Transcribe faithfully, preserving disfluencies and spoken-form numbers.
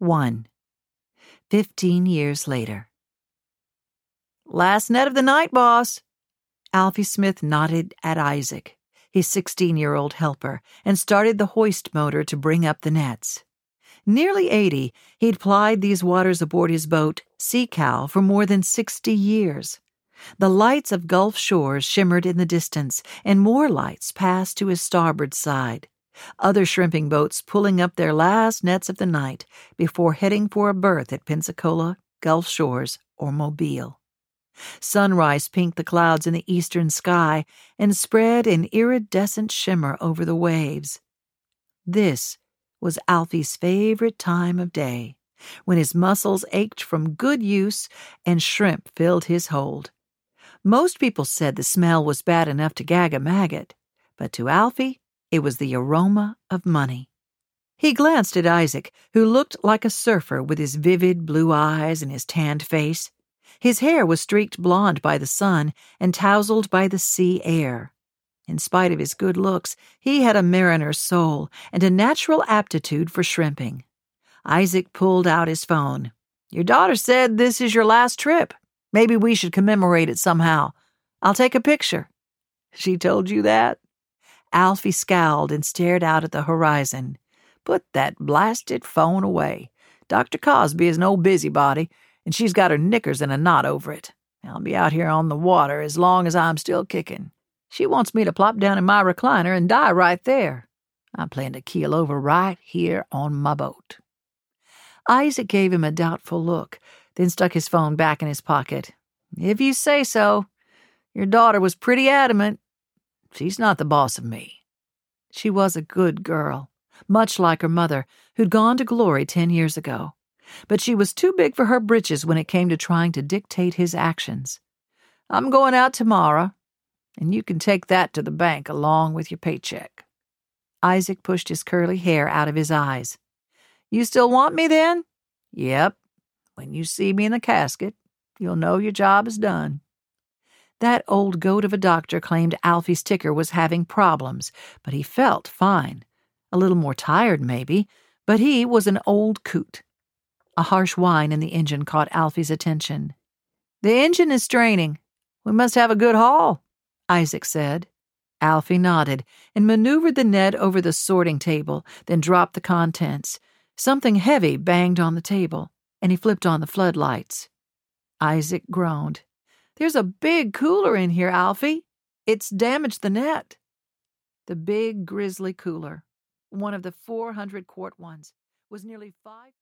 one. Fifteen years later. "Last net of the night, boss." Alfie Smith nodded at Isaac, his sixteen-year-old helper, and started the hoist motor to bring up the nets. Nearly eighty, he'd plied these waters aboard his boat, Sea Cow, for more than sixty years. The lights of Gulf shores shimmered in the distance, and more lights passed to his starboard side. Other shrimping boats pulling up their last nets of the night before heading for a berth at Pensacola, Gulf Shores, or Mobile. Sunrise pinked the clouds in the eastern sky and spread an iridescent shimmer over the waves. This was Alfie's favorite time of day, when his muscles ached from good use and shrimp filled his hold. Most people said the smell was bad enough to gag a maggot, but to Alfie, it was the aroma of money. He glanced at Isaac, who looked like a surfer with his vivid blue eyes and his tanned face. His hair was streaked blonde by the sun and tousled by the sea air. In spite of his good looks, he had a mariner's soul and a natural aptitude for shrimping. Isaac pulled out his phone. "Your daughter said this is your last trip. Maybe we should commemorate it somehow. I'll take a picture." "She told you that?" Alfie scowled and stared out at the horizon. "Put that blasted phone away. Doctor Cosby is an old busybody, and she's got her knickers in a knot over it. I'll be out here on the water as long as I'm still kicking. She wants me to plop down in my recliner and die right there. I plan to keel over right here on my boat." Isaac gave him a doubtful look, then stuck his phone back in his pocket. "If you say so. Your daughter was pretty adamant. She's not the boss of me." She was a good girl, much like her mother, who'd gone to glory ten years ago. But she was too big for her britches when it came to trying to dictate his actions. "I'm going out tomorrow, and you can take that to the bank along with your paycheck." Isaac pushed his curly hair out of his eyes. "You still want me then?" "Yep. When you see me in the casket, you'll know your job is done." That old goat of a doctor claimed Alfie's ticker was having problems, but he felt fine. A little more tired, maybe, but he was an old coot. A harsh whine in the engine caught Alfie's attention. "The engine is straining. We must have a good haul," Isaac said. Alfie nodded and maneuvered the net over the sorting table, then dropped the contents. Something heavy banged on the table, and he flipped on the floodlights. Isaac groaned. "There's a big cooler in here, Alfie. It's damaged the net." The big grizzly cooler, one of the four hundred quart ones, was nearly five